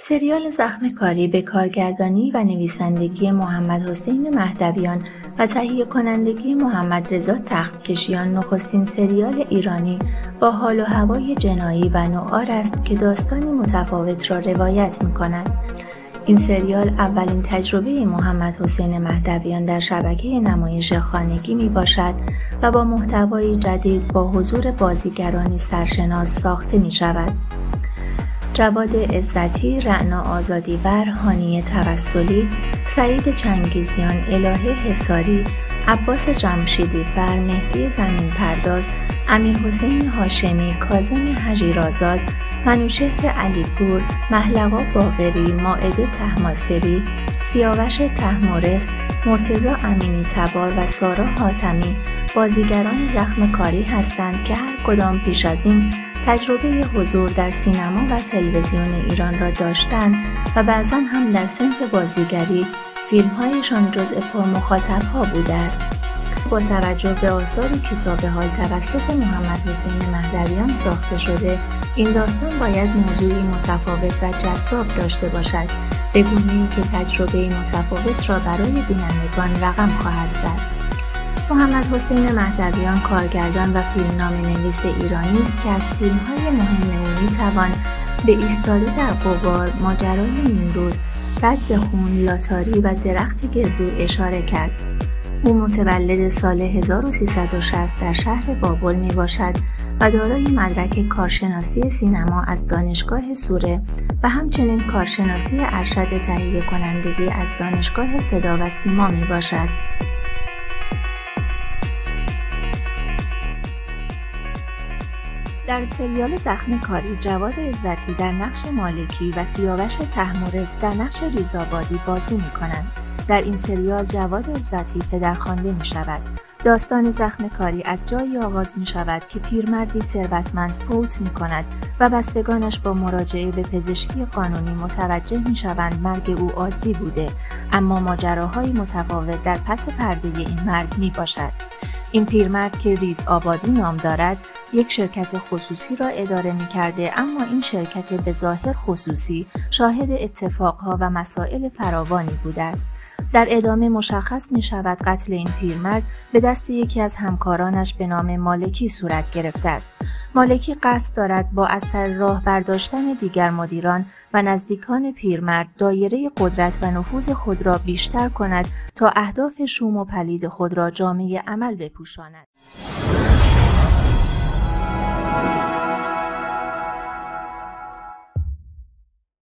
سریال زخم کاری به کارگردانی و نویسندگی محمد حسین مهدویان و تهیه کنندگی محمد رضا تختکشیان نخستین سریال ایرانی با حال و هوای جنایی و نوآر است که داستانی متفاوت را روایت می‌کند. این سریال اولین تجربه محمد حسین مهدویان در شبکه نمایش خانگی میباشد و با محتوایی جدید با حضور بازیگرانی سرشناس ساخته می‌شود. جواد عزتی، رعنا آزادیور، هانیه توسلی، سعید چنگیزیان، الهه حصاری، عباس جمشیدیفر، مهدی زمین‌پرداز، امیرحسین هاشمی، کاظم هژیرآزاد، منوچهر علیپور، محلقا باقری، مائده طهماسبی، سیاوش طهمورث، مرتضی امینی تبار و سارا حاتمی بازیگران زخم کاری هستند که هر کدام پیش از این تجربه حضور در سینما و تلویزیون ایران را داشتند و بعضا هم در صنف بازیگری فیلم‌هایشان جزء پرمخاطب‌ها بوده است. با توجه به آثار کتاب حال توسط محمد حسین مهدویان ساخته شده، این داستان باید موضوعی متفاوت و جذاب داشته باشد، به گونه‌ای که تجربه متفاوت را برای بینندگان رقم خواهد زد. محمد حسین مهدویان کارگردان و فیلمنامه‌نویس ایرانی است که از فیلم‌های مهم او می‌توان به ایستاده در غبار، ماجرای نیمروز، رد خون، لاتاری و درخت گردو اشاره کرد. او متولد سال 1360 در شهر بابل میباشد و دارای مدرک کارشناسی سینما از دانشگاه سوره و همچنین کارشناسی ارشد تهیه کنندگی از دانشگاه صدا و سیما میباشد. در سریال زخم کاری جواد عزتی در نقش مالکی و سیاوش طهمورث در نقش ریزآبادی بازی می‌کنند. در این سریال جواد عزتی پدرخوانده می‌شود. داستان زخم کاری از جایی آغاز می‌شود که پیرمردی ثروتمند فوت می‌کند و بستگانش با مراجعه به پزشکی قانونی متوجه می‌شوند مرگ او عادی بوده، اما ماجراهای متفاوت در پس پرده این مرگ می‌باشد. این پیرمرد که ریزآبادی نام دارد، یک شرکت خصوصی را اداره می‌کرده، اما این شرکت به ظاهر خصوصی شاهد اتفاقها و مسائل فراوانی بوده است. در ادامه مشخص می‌شود قتل این پیرمرد به دست یکی از همکارانش به نام مالکی صورت گرفته است. مالکی قصد دارد با از سر راه برداشتن دیگر مدیران و نزدیکان پیرمرد دایره قدرت و نفوذ خود را بیشتر کند تا اهداف شوم و پلید خود را جامه عمل بپوشاند.